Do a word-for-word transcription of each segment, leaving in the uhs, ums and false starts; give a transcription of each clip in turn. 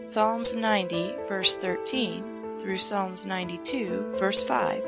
Psalms ninety, verse thirteen, through Psalms ninety-two, verse five.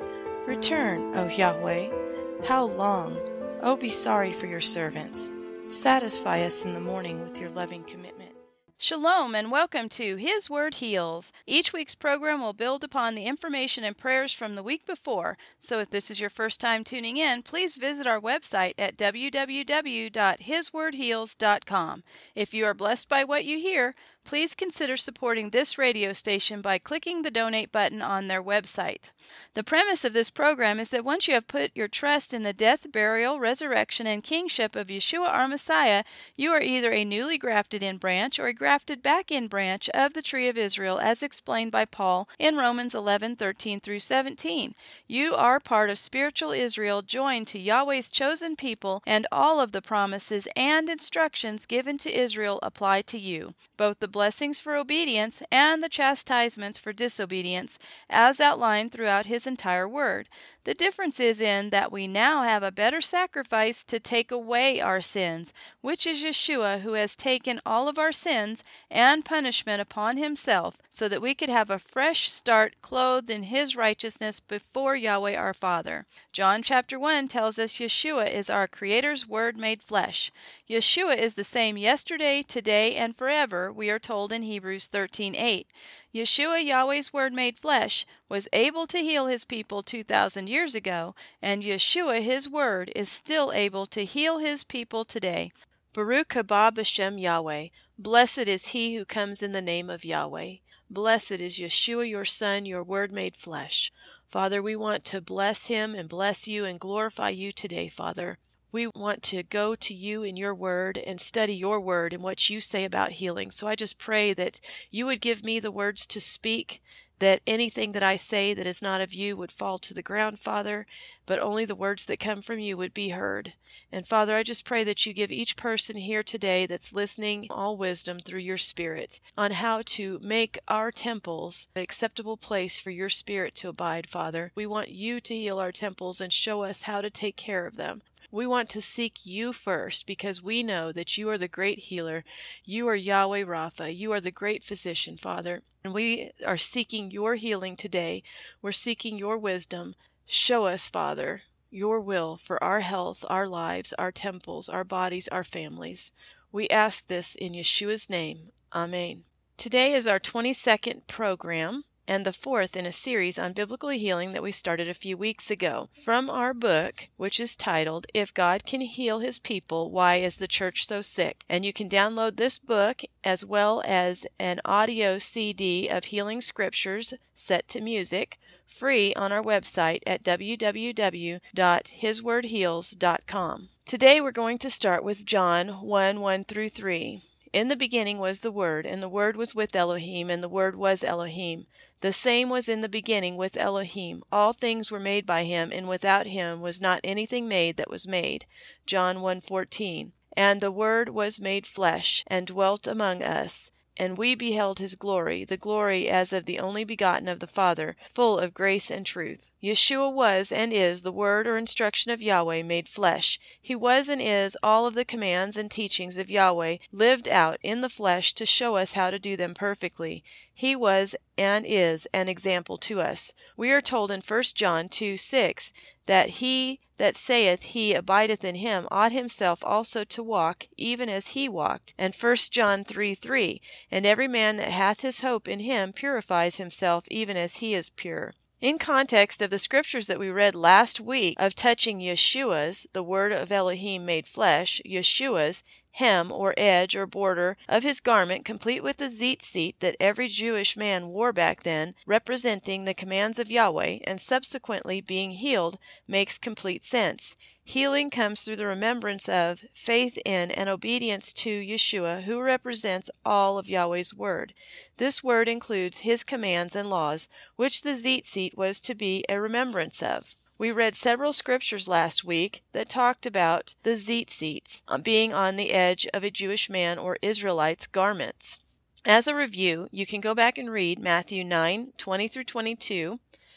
Return, O Yahweh. How long? Oh, be sorry for your servants. Satisfy us in the morning with your loving commitment. Shalom and welcome to His Word Heals. Each week's program will build upon the information and prayers from the week before. So if this is your first time tuning in, please visit our website at w w w dot his word heals dot com. If you are blessed by what you hear, please consider supporting this radio station by clicking the donate button on their website. The premise of this program is that once you have put your trust in the death, burial, resurrection, and kingship of Yeshua our Messiah, you are either a newly grafted in branch or a grafted back in branch of the tree of Israel, as explained by Paul in Romans eleven thirteen through seventeen. You are part of spiritual Israel, joined to Yahweh's chosen people, and all of the promises and instructions given to Israel apply to you, both the blessings for obedience and the chastisements for disobedience, as outlined throughout his entire word. The difference is in that we now have a better sacrifice to take away our sins, which is Yeshua, who has taken all of our sins and punishment upon himself, so that we could have a fresh start clothed in his righteousness before Yahweh our Father. John chapter one tells us Yeshua is our Creator's Word made flesh. Yeshua is the same yesterday, today, and forever, we are told in Hebrews thirteen eight. Yeshua, Yahweh's Word made flesh, was able to heal his people two thousand years ago, and Yeshua, his Word, is still able to heal his people today. Baruch haba b'shem Yahweh. Blessed is he who comes in the name of Yahweh. Blessed is Yeshua, your Son, your Word made flesh. Father, we want to bless him and bless you and glorify you today, Father. We want to go to you in your word and study your word and what you say about healing. So I just pray that you would give me the words to speak, that anything that I say that is not of you would fall to the ground, Father, but only the words that come from you would be heard. And Father, I just pray that you give each person here today that's listening all wisdom through your Spirit on how to make our temples an acceptable place for your Spirit to abide, Father. We want you to heal our temples and show us how to take care of them. We want to seek you first because we know that you are the great healer. You are Yahweh Rapha. You are the great physician, Father. And we are seeking your healing today. We're seeking your wisdom. Show us, Father, your will for our health, our lives, our temples, our bodies, our families. We ask this in Yeshua's name. Amen. Today is our twenty-second program, and the fourth in a series on biblical healing that we started a few weeks ago, from our book, which is titled, If God Can Heal His People, Why Is the Church So Sick? And you can download this book as well as an audio C D of healing scriptures set to music, free on our website at w w w dot his word heals dot com. Today we're going to start with John one one through three. In the beginning was the Word, and the Word was with Elohim, and the Word was Elohim. The same was in the beginning with Elohim. All things were made by him, and without him was not anything made that was made. John one fourteen. And the Word was made flesh, and dwelt among us, and we beheld his glory, the glory as of the only begotten of the Father, full of grace and truth. Yeshua was and is the word or instruction of Yahweh made flesh. He was and is all of the commands and teachings of Yahweh lived out in the flesh to show us how to do them perfectly. He was and is an example to us. We are told in First John two six that he that saith he abideth in him ought himself also to walk even as he walked, and First John three three, and every man that hath his hope in him purifies himself even as he is pure. In context of the scriptures that we read last week of touching Yeshua's, the word of Elohim made flesh, Yeshua's hem or edge or border of his garment, complete with the tzitzit that every Jewish man wore back then, representing the commands of Yahweh, and subsequently being healed, makes complete sense. Healing comes through the remembrance of, faith in, and obedience to Yeshua, who represents all of Yahweh's word. This word includes his commands and laws, which the tzitzit was to be a remembrance of. We read several scriptures last week that talked about the tzitzits being on the edge of a Jewish man or Israelite's garments. As a review, you can go back and read Matthew nine twenty through twenty-two,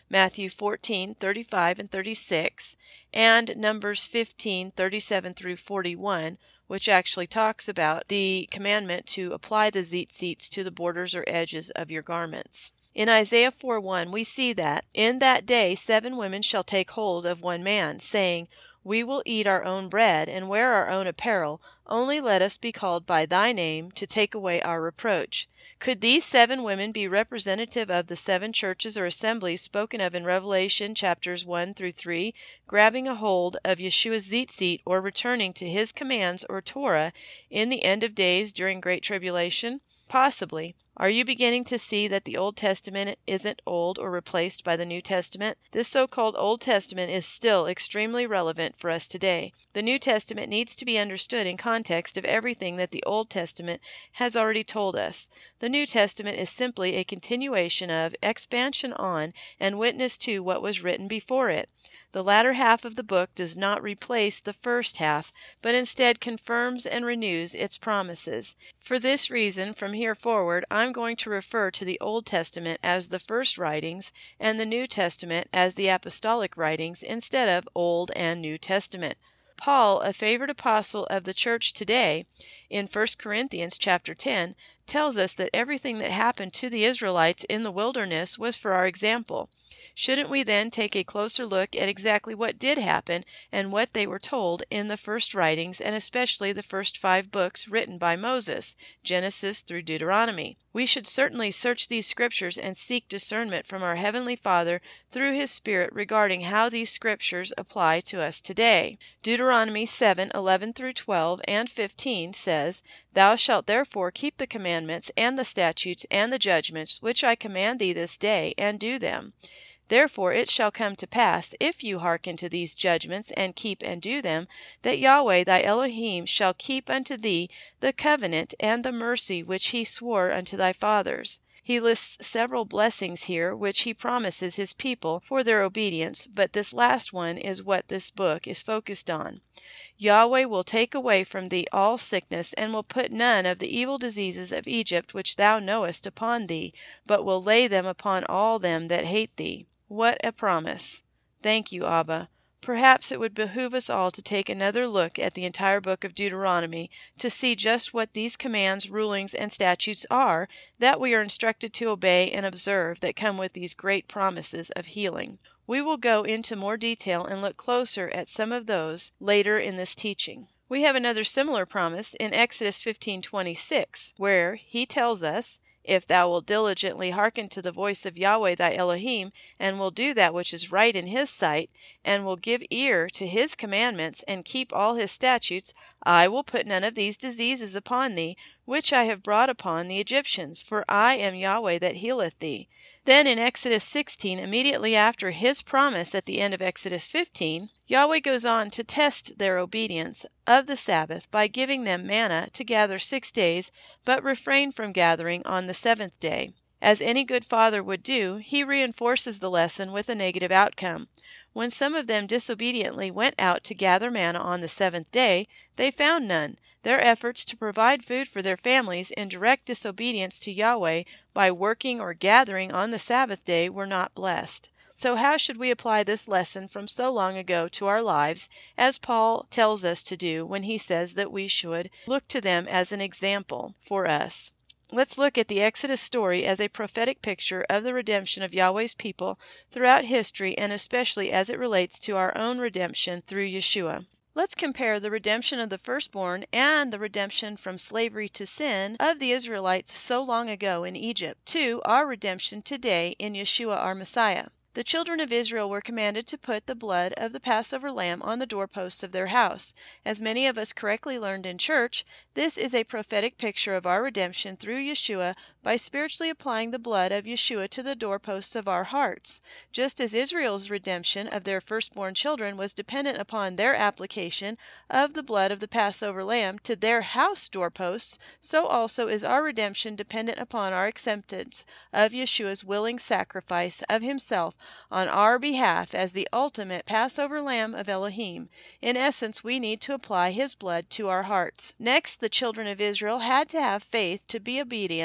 Matthew fourteen thirty-five and thirty-six, and Numbers fifteen thirty-seven through forty-one, which actually talks about the commandment to apply the tzitzits to the borders or edges of your garments. In Isaiah four one, we see that, "In that day seven women shall take hold of one man, saying, We will eat our own bread, and wear our own apparel, only let us be called by thy name, to take away our reproach." Could these seven women be representative of the seven churches or assemblies spoken of in Revelation chapters one through three, grabbing a hold of Yeshua's tzitzit or returning to his commands or Torah in the end of days during Great Tribulation? Possibly. Are you beginning to see that the Old Testament isn't old or replaced by the New Testament? This so-called Old Testament is still extremely relevant for us today. The New Testament needs to be understood in context of everything that the Old Testament has already told us. The New Testament is simply a continuation of, expansion on, and witness to what was written before it. The latter half of the book does not replace the first half, but instead confirms and renews its promises. For this reason, from here forward, I'm going to refer to the Old Testament as the first writings and the New Testament as the apostolic writings instead of Old and New Testament. Paul, a favored apostle of the church today, in First Corinthians chapter ten, tells us that everything that happened to the Israelites in the wilderness was for our example. Shouldn't we then take a closer look at exactly what did happen and what they were told in the first writings, and especially the first five books written by Moses, Genesis through Deuteronomy? We should certainly search these scriptures and seek discernment from our Heavenly Father through His Spirit regarding how these scriptures apply to us today. Deuteronomy seven eleven through twelve and fifteen says, Thou shalt therefore keep the commandments and the statutes and the judgments which I command thee this day, and do them. Therefore it shall come to pass, if you hearken to these judgments, and keep and do them, that Yahweh thy Elohim shall keep unto thee the covenant and the mercy which he swore unto thy fathers. He lists several blessings here which he promises his people for their obedience, but this last one is what this book is focused on. Yahweh will take away from thee all sickness, and will put none of the evil diseases of Egypt which thou knowest upon thee, but will lay them upon all them that hate thee. What a promise! Thank you, Abba. Perhaps it would behoove us all to take another look at the entire book of Deuteronomy to see just what these commands, rulings, and statutes are that we are instructed to obey and observe that come with these great promises of healing. We will go into more detail and look closer at some of those later in this teaching. We have another similar promise in Exodus fifteen twenty-six, where he tells us, If thou wilt diligently hearken to the voice of Yahweh thy Elohim, and will do that which is right in his sight, and will give ear to his commandments, and keep all his statutes, I will put none of these diseases upon thee, which I have brought upon the Egyptians, for I am Yahweh that healeth thee. Then in Exodus sixteen, immediately after his promise at the end of Exodus fifteen, Yahweh goes on to test their obedience of the Sabbath by giving them manna to gather six days, but refrain from gathering on the seventh day. As any good father would do, he reinforces the lesson with a negative outcome. When some of them disobediently went out to gather manna on the seventh day, they found none. Their efforts to provide food for their families in direct disobedience to Yahweh by working or gathering on the Sabbath day were not blessed. So how should we apply this lesson from so long ago to our lives, as Paul tells us to do when he says that we should look to them as an example for us? Let's look at the Exodus story as a prophetic picture of the redemption of Yahweh's people throughout history, and especially as it relates to our own redemption through Yeshua. Let's compare the redemption of the firstborn and the redemption from slavery to sin of the Israelites so long ago in Egypt to our redemption today in Yeshua our Messiah. The children of Israel were commanded to put the blood of the Passover lamb on the doorposts of their house. As many of us correctly learned in church, this is a prophetic picture of our redemption through Yeshua by spiritually applying the blood of Yeshua to the doorposts of our hearts. Just as Israel's redemption of their firstborn children was dependent upon their application of the blood of the Passover lamb to their house doorposts, so also is our redemption dependent upon our acceptance of Yeshua's willing sacrifice of himself on our behalf as the ultimate Passover lamb of Elohim. In essence, we need to apply his blood to our hearts. Next, the children of Israel had to have faith to be obedient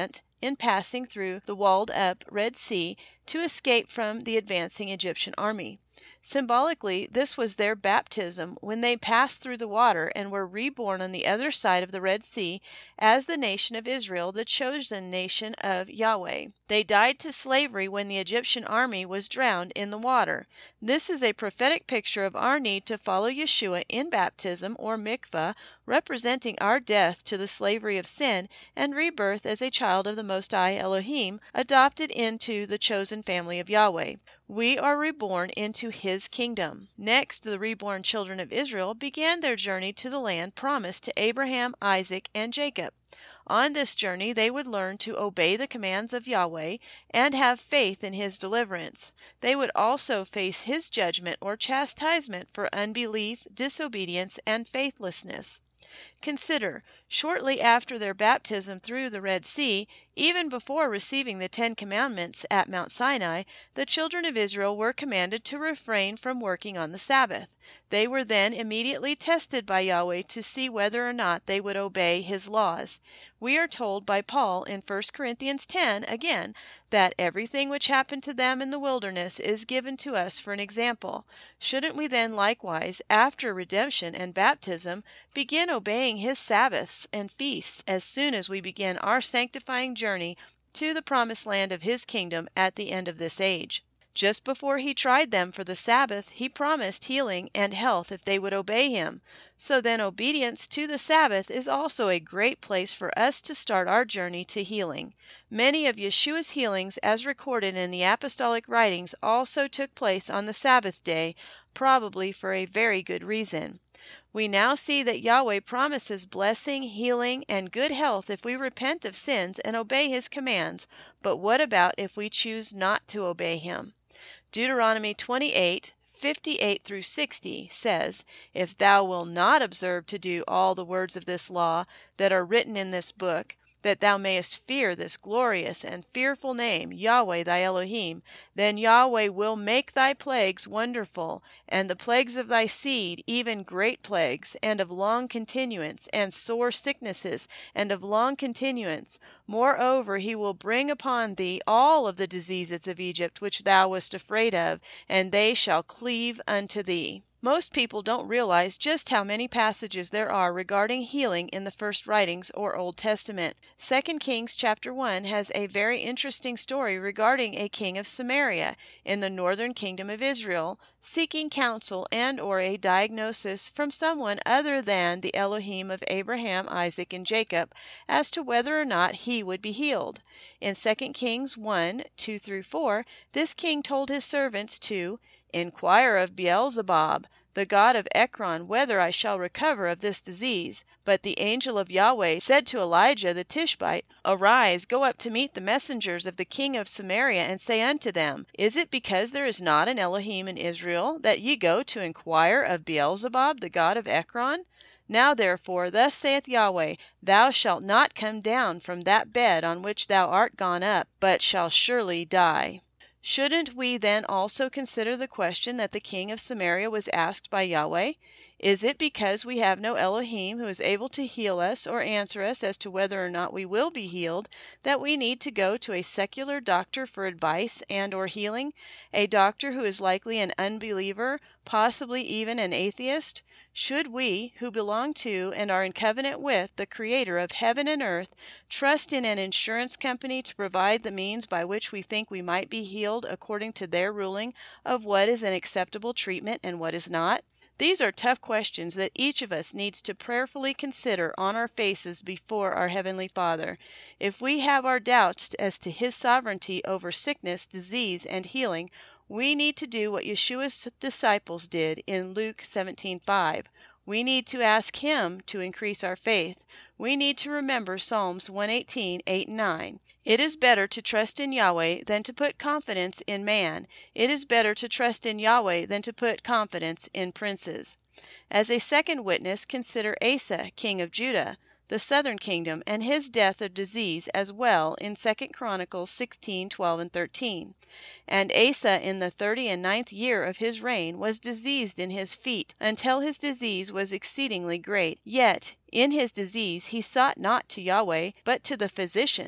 in passing through the walled-up Red Sea to escape from the advancing Egyptian army. Symbolically, this was their baptism when they passed through the water and were reborn on the other side of the Red Sea as the nation of Israel, the chosen nation of Yahweh. They died to slavery when the Egyptian army was drowned in the water. This is a prophetic picture of our need to follow Yeshua in baptism or mikvah, representing our death to the slavery of sin and rebirth as a child of the Most High Elohim, adopted into the chosen family of Yahweh. We are reborn into His kingdom. Next, the reborn children of Israel began their journey to the land promised to Abraham, Isaac, and Jacob. On this journey they would learn to obey the commands of Yahweh and have faith in His deliverance. They would also face His judgment or chastisement for unbelief, disobedience, and faithlessness. Consider, shortly after their baptism through the Red Sea, even before receiving the Ten Commandments at Mount Sinai, the children of Israel were commanded to refrain from working on the Sabbath. They were then immediately tested by Yahweh to see whether or not they would obey His laws. We are told by Paul in First Corinthians ten, again, that everything which happened to them in the wilderness is given to us for an example. Shouldn't we then likewise, after redemption and baptism, begin obeying His Sabbaths and feasts as soon as we begin our sanctifying journey to the promised land of His kingdom at the end of this age? Just before He tried them for the Sabbath, He promised healing and health if they would obey Him. So then obedience to the Sabbath is also a great place for us to start our journey to healing. Many of Yeshua's healings, as recorded in the apostolic writings, also took place on the Sabbath day, probably for a very good reason. We now see that Yahweh promises blessing, healing, and good health if we repent of sins and obey His commands, but what about if we choose not to obey Him? Deuteronomy twenty-eight, fifty-eight through sixty says, "If thou wilt not observe to do all the words of this law that are written in this book, that thou mayest fear this glorious and fearful name, Yahweh thy Elohim, then Yahweh will make thy plagues wonderful, and the plagues of thy seed, even great plagues, and of long continuance, and sore sicknesses, and of long continuance. Moreover, He will bring upon thee all of the diseases of Egypt which thou wast afraid of, and they shall cleave unto thee." Most people don't realize just how many passages there are regarding healing in the first writings or Old Testament. Second Kings chapter one has a very interesting story regarding a king of Samaria in the northern kingdom of Israel, seeking counsel and or a diagnosis from someone other than the Elohim of Abraham, Isaac, and Jacob as to whether or not he would be healed. In Second Kings one, two through four, this king told his servants to "inquire of Beelzebub, the god of Ekron, whether I shall recover of this disease." But the angel of Yahweh said to Elijah the Tishbite, "Arise, go up to meet the messengers of the king of Samaria, and say unto them, Is it because there is not an Elohim in Israel, that ye go to inquire of Beelzebub, the god of Ekron? Now therefore, thus saith Yahweh, thou shalt not come down from that bed on which thou art gone up, but shall surely die." Shouldn't we then also consider the question that the king of Samaria was asked by Yahweh? Is it because we have no Elohim who is able to heal us or answer us as to whether or not we will be healed that we need to go to a secular doctor for advice and or healing, a doctor who is likely an unbeliever, possibly even an atheist? Should we, who belong to and are in covenant with the Creator of heaven and earth, trust in an insurance company to provide the means by which we think we might be healed according to their ruling of what is an acceptable treatment and what is not? These are tough questions that each of us needs to prayerfully consider on our faces before our Heavenly Father. If we have our doubts as to His sovereignty over sickness, disease, and healing, we need to do what Yeshua's disciples did in Luke seventeen five. We need to ask Him to increase our faith. We need to remember Psalms one eighteen, eight and nine. It is better to trust in Yahweh than to put confidence in man. It is better to trust in Yahweh than to put confidence in princes. As a second witness, consider Asa, king of Judah, the southern kingdom, and his death of disease as well in Second Chronicles sixteen, twelve, and thirteen. And Asa in the thirty and ninth year of his reign was diseased in his feet, until his disease was exceedingly great. Yet in his disease he sought not to Yahweh, but to the physicians.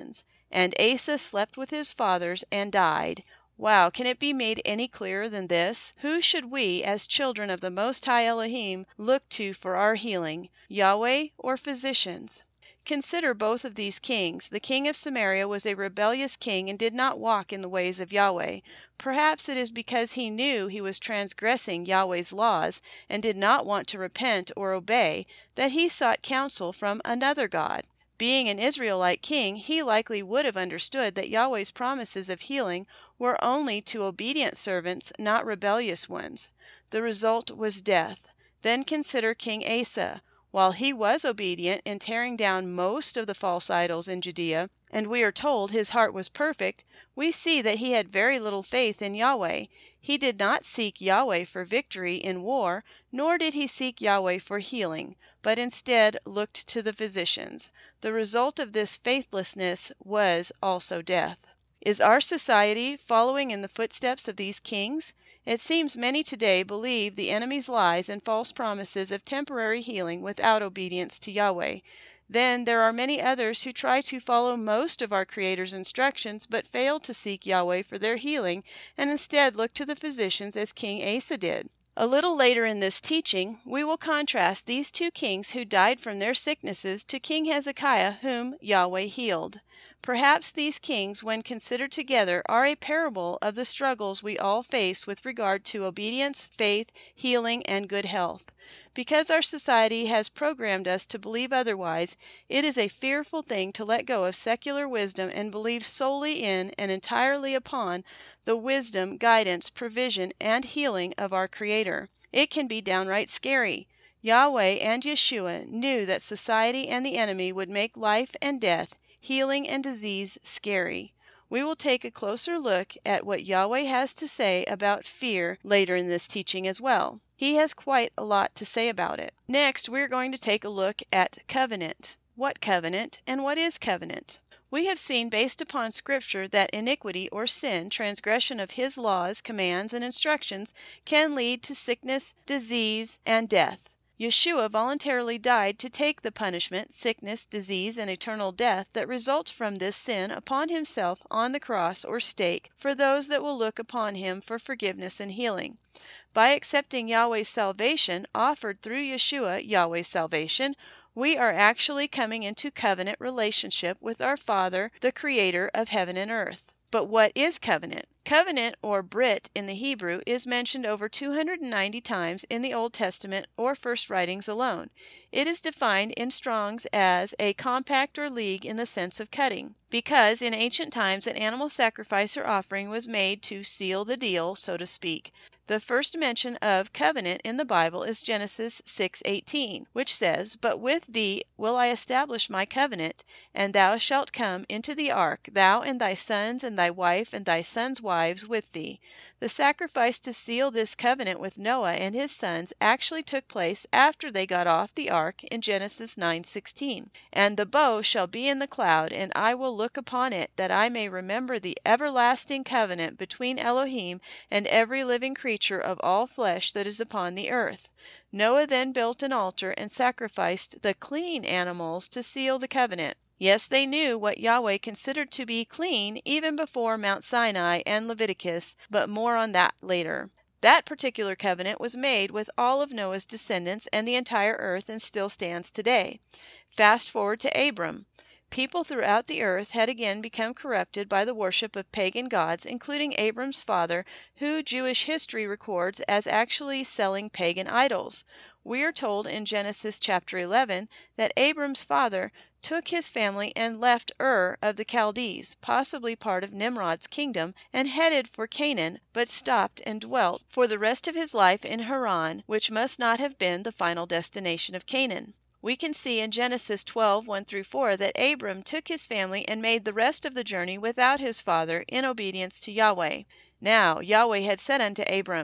And Asa slept with his fathers and died. Wow, can it be made any clearer than this? Who should we, as children of the Most High Elohim, look to for our healing, Yahweh or physicians? Consider both of these kings. The king of Samaria was a rebellious king and did not walk in the ways of Yahweh. Perhaps it is because he knew he was transgressing Yahweh's laws and did not want to repent or obey that he sought counsel from another god. Being an Israelite king, he likely would have understood that Yahweh's promises of healing were only to obedient servants, not rebellious ones. The result was death. Then consider King Asa. While he was obedient in tearing down most of the false idols in Judea, and we are told his heart was perfect, we see that he had very little faith in Yahweh. He did not seek Yahweh for victory in war, nor did he seek Yahweh for healing, but instead looked to the physicians. The result of this faithlessness was also death. Is our society following in the footsteps of these kings? It seems many today believe the enemy's lies and false promises of temporary healing without obedience to Yahweh. Then there are many others who try to follow most of our Creator's instructions but fail to seek Yahweh for their healing and instead look to the physicians as King Asa did. A little later in this teaching, we will contrast these two kings who died from their sicknesses to King Hezekiah, whom Yahweh healed. Perhaps these kings, when considered together, are a parable of the struggles we all face with regard to obedience, faith, healing, and good health. Because our society has programmed us to believe otherwise, it is a fearful thing to let go of secular wisdom and believe solely in and entirely upon the wisdom, guidance, provision, and healing of our Creator. It can be downright scary. Yahweh and Yeshua knew that society and the enemy would make life and death, healing and disease scary. We will take a closer look at what Yahweh has to say about fear later in this teaching as well. He has quite a lot to say about it. Next, we're going to take a look at covenant. What covenant, and what is covenant? We have seen based upon Scripture that iniquity or sin, transgression of His laws, commands, and instructions, can lead to sickness, disease, and death. Yeshua voluntarily died to take the punishment, sickness, disease, and eternal death that results from this sin upon Himself on the cross or stake for those that will look upon Him for forgiveness and healing. By accepting Yahweh's salvation, offered through Yeshua, Yahweh's salvation, we are actually coming into covenant relationship with our Father, the Creator of heaven and earth. But what is covenant? Covenant, or brit in the Hebrew, is mentioned over two hundred ninety times in the Old Testament or first writings alone. It is defined in Strong's as a compact or league in the sense of cutting, because in ancient times an animal sacrifice or offering was made to seal the deal, so to speak. The first mention of covenant in the Bible is Genesis six eighteen, which says, "But with thee will I establish my covenant, and thou shalt come into the ark, thou and thy sons and thy wife and thy sons' wives with thee." The sacrifice to seal this covenant with Noah and his sons actually took place after they got off the ark in Genesis nine sixteen. "And the bow shall be in the cloud, and I will look upon it, that I may remember the everlasting covenant between Elohim and every living creature of all flesh that is upon the earth." Noah then built an altar and sacrificed the clean animals to seal the covenant. Yes, they knew what Yahweh considered to be clean even before Mount Sinai and Leviticus, but more on that later. That particular covenant was made with all of Noah's descendants and the entire earth and still stands today. Fast forward to Abram. People throughout the earth had again become corrupted by the worship of pagan gods, including Abram's father, who Jewish history records as actually selling pagan idols. We are told in Genesis chapter eleven that Abram's father took his family and left Ur of the Chaldees, possibly part of Nimrod's kingdom, and headed for Canaan, but stopped and dwelt for the rest of his life in Haran, which must not have been the final destination of Canaan. We can see in Genesis twelve one through four that Abram took his family and made the rest of the journey without his father in obedience to Yahweh. Now Yahweh had said unto Abram,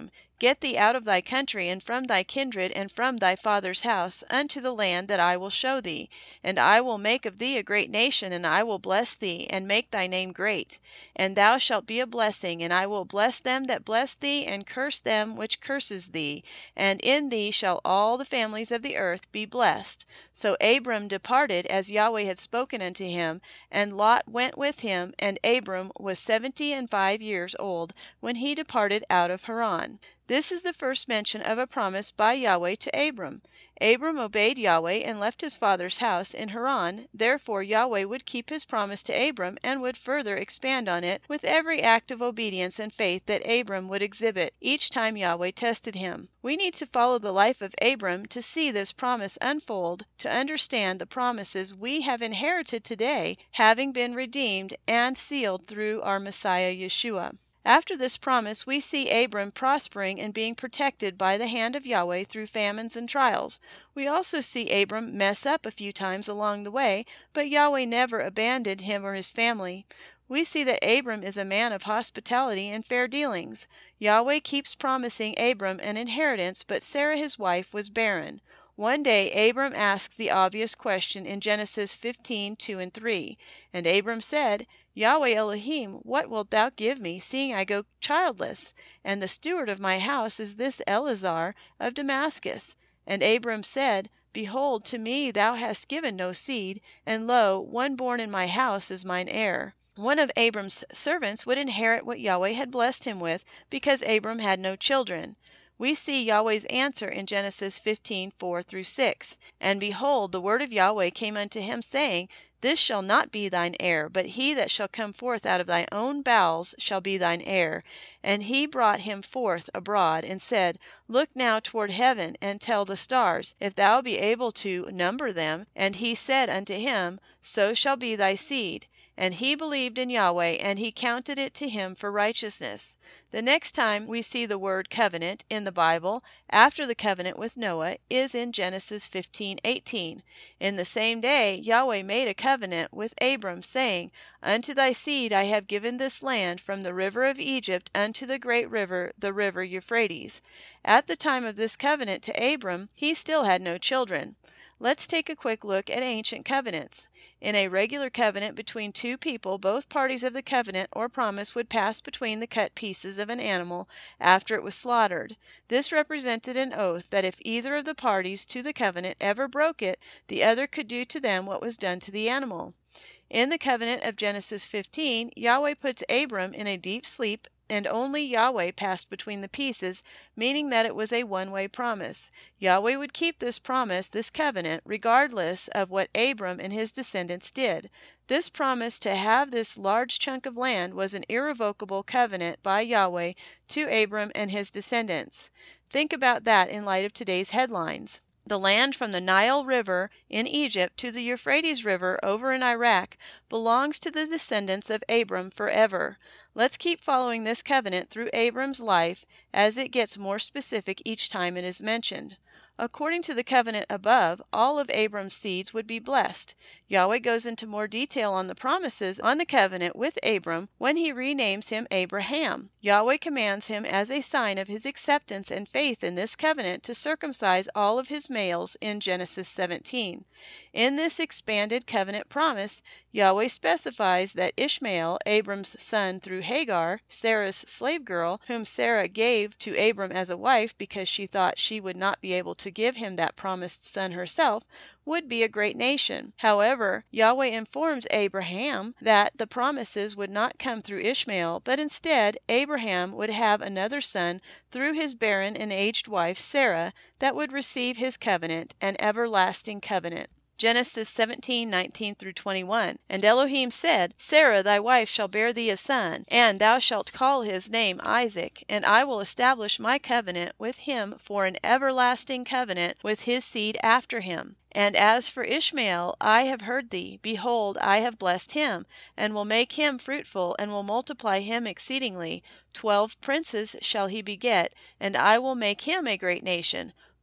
Get thee out of thy country, and from thy kindred, and from thy father's house, unto the land that I will show thee. And I will make of thee a great nation, and I will bless thee, and make thy name great. And thou shalt be a blessing, and I will bless them that bless thee, and curse them which curses thee. And in thee shall all the families of the earth be blessed. So Abram departed as Yahweh had spoken unto him, and Lot went with him, and Abram was seventy and five years old when he departed out of Haran. This is the first mention of a promise by Yahweh to Abram. Abram obeyed Yahweh and left his father's house in Haran. Therefore Yahweh would keep his promise to Abram and would further expand on it with every act of obedience and faith that Abram would exhibit each time Yahweh tested him. We need to follow the life of Abram to see this promise unfold, to understand the promises we have inherited today, having been redeemed and sealed through our Messiah Yeshua. After this promise, we see Abram prospering and being protected by the hand of Yahweh through famines and trials. We also see Abram mess up a few times along the way, but Yahweh never abandoned him or his family. We see that Abram is a man of hospitality and fair dealings. Yahweh keeps promising Abram an inheritance, but Sarah his wife was barren. One day Abram asked the obvious question in Genesis fifteen, two and three. And Abram said, Yahweh Elohim, what wilt thou give me, seeing I go childless? And the steward of my house is this Eleazar of Damascus. And Abram said, Behold, to me thou hast given no seed, and lo, one born in my house is mine heir. One of Abram's servants would inherit what Yahweh had blessed him with, because Abram had no children. We see Yahweh's answer in Genesis fifteen, four through six. And behold, the word of Yahweh came unto him, saying, This shall not be thine heir, but he that shall come forth out of thy own bowels shall be thine heir. And he brought him forth abroad, and said, Look now toward heaven, and tell the stars, if thou be able to number them. And he said unto him, So shall be thy seed. And he believed in Yahweh, and he counted it to him for righteousness. The next time we see the word covenant in the Bible, after the covenant with Noah, is in Genesis fifteen, eighteen. In the same day Yahweh made a covenant with Abram, saying, Unto thy seed I have given this land, from the river of Egypt unto the great river, the river Euphrates. At the time of this covenant to Abram, he still had no children. Let's take a quick look at ancient covenants. In a regular covenant between two people, both parties of the covenant or promise would pass between the cut pieces of an animal after it was slaughtered. This represented an oath that if either of the parties to the covenant ever broke it, the other could do to them what was done to the animal. In the covenant of Genesis fifteen, Yahweh puts Abram in a deep sleep, and only Yahweh passed between the pieces, meaning that it was a one-way promise. Yahweh would keep this promise, this covenant, regardless of what Abram and his descendants did. This promise to have this large chunk of land was an irrevocable covenant by Yahweh to Abram and his descendants. Think about that in light of today's headlines. The land from the Nile River in Egypt to the Euphrates River over in Iraq belongs to the descendants of Abram forever. Let's keep following this covenant through Abram's life as it gets more specific each time it is mentioned. According to the covenant above, all of Abram's seeds would be blessed. Yahweh goes into more detail on the promises on the covenant with Abram when he renames him Abraham. Yahweh commands him as a sign of his acceptance and faith in this covenant to circumcise all of his males in Genesis seventeen. In this expanded covenant promise, Yahweh specifies that Ishmael, Abram's son through Hagar, Sarah's slave girl, whom Sarah gave to Abram as a wife because she thought she would not be able to give him that promised son herself, would be a great nation. However, Yahweh informs Abraham that the promises would not come through Ishmael, but instead Abraham would have another son through his barren and aged wife Sarah that would receive his covenant, an everlasting covenant. Genesis seventeen, nineteen through twenty-one. And Elohim said, Sarah thy wife shall bear thee a son, and thou shalt call his name Isaac, and I will establish my covenant with him for an everlasting covenant with his seed after him. And as for Ishmael, I have heard thee. Behold, I have blessed him, and will make him fruitful, and will multiply him exceedingly. Twelve princes shall he beget, and I will make him a great nation.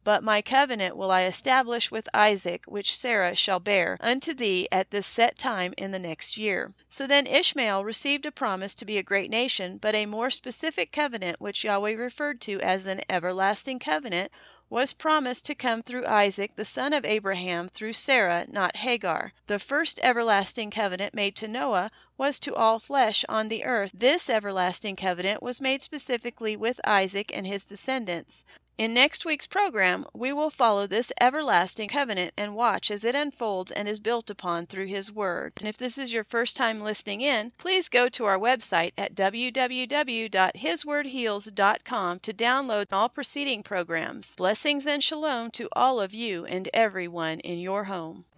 But my covenant will I establish with Isaac, which Sarah shall bear unto thee at this set time in the next year. So then Ishmael received a promise to be a great nation, but a more specific covenant, which Yahweh referred to as an everlasting covenant, was promised to come through Isaac, the son of Abraham, through Sarah, not Hagar. The first everlasting covenant made to Noah was to all flesh on the earth. This everlasting covenant was made specifically with Isaac and his descendants. In next week's program, we will follow this everlasting covenant and watch as it unfolds and is built upon through His Word. And if this is your first time listening in, please go to our website at w w w dot his word heals dot com to download all preceding programs. Blessings and shalom to all of you and everyone in your home.